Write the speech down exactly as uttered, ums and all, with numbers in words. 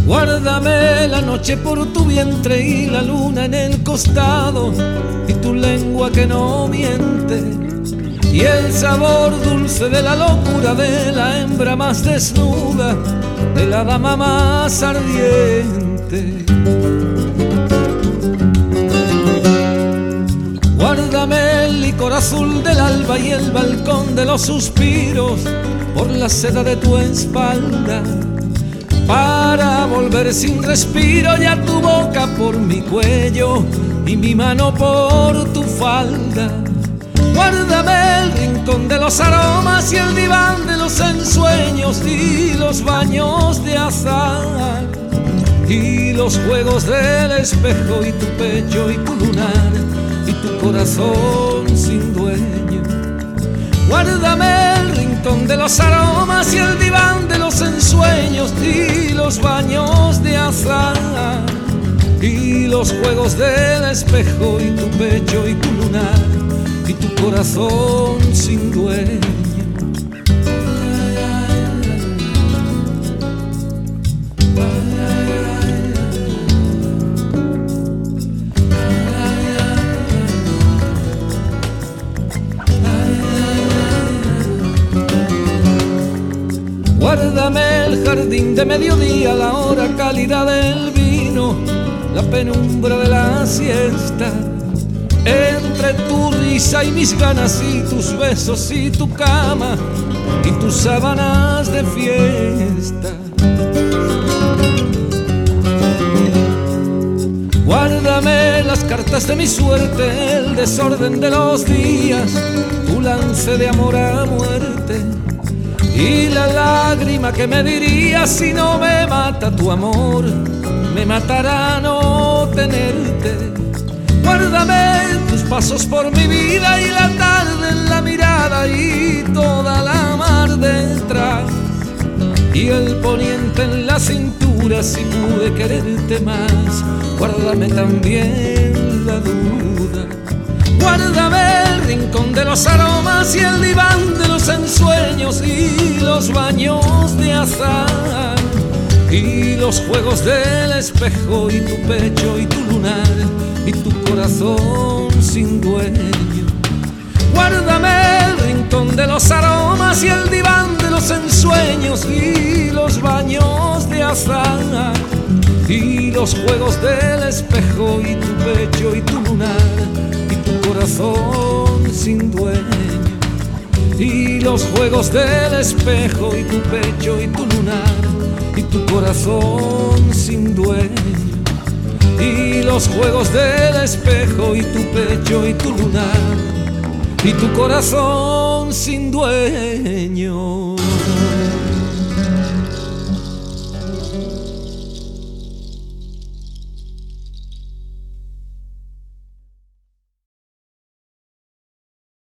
Guárdame la noche por tu vientre y la luna en el costado, y tu lengua que no miente, y el sabor dulce de la locura de la hembra más desnuda, de la dama más ardiente. Guárdame el licor azul del alba y el balcón de los suspiros por la seda de tu espalda, para volver sin respiro, y a tu boca por mi cuello y mi mano por tu falda. Guárdame el rincón de los aromas y el diván de los ensueños, y los baños de azahar, y los juegos del espejo, y tu pecho y tu lunar, y tu corazón sin dueño. Guárdame el rincón de los aromas y el diván de los ensueños, y los baños de azahar, y los juegos del espejo, y tu pecho y tu lunar, y tu corazón sin dueño. Guárdame el jardín de mediodía, la hora cálida del vino, la penumbra de la siesta, entre tu risa y mis ganas, y tus besos y tu cama, y tus sábanas de fiesta. Guárdame las cartas de mi suerte, el desorden de los días, tu lance de amor a muerte, y la lágrima que me diría: si no me mata tu amor, me matará no tenerte. Guárdame tus pasos por mi vida, y la tarde en la mirada, y toda la mar detrás, y el poniente en la cintura, si pude quererte más. Guárdame también la duda. Guárdame el rincón de los aromas y el diván de los ensueños, y los baños de azahar, y los juegos del espejo, y tu pecho y tu lunar, y tu corazón sin dueño. Guárdame el rincón de los aromas y el diván de los ensueños, y los baños de azahar, y los juegos del espejo, y tu pecho y tu lunar, y tu corazón sin dueño. Y los juegos del espejo, y tu pecho y tu lunar, y tu corazón sin dueño. Y los juegos del espejo, y tu pecho y tu lunar, y tu corazón sin dueño.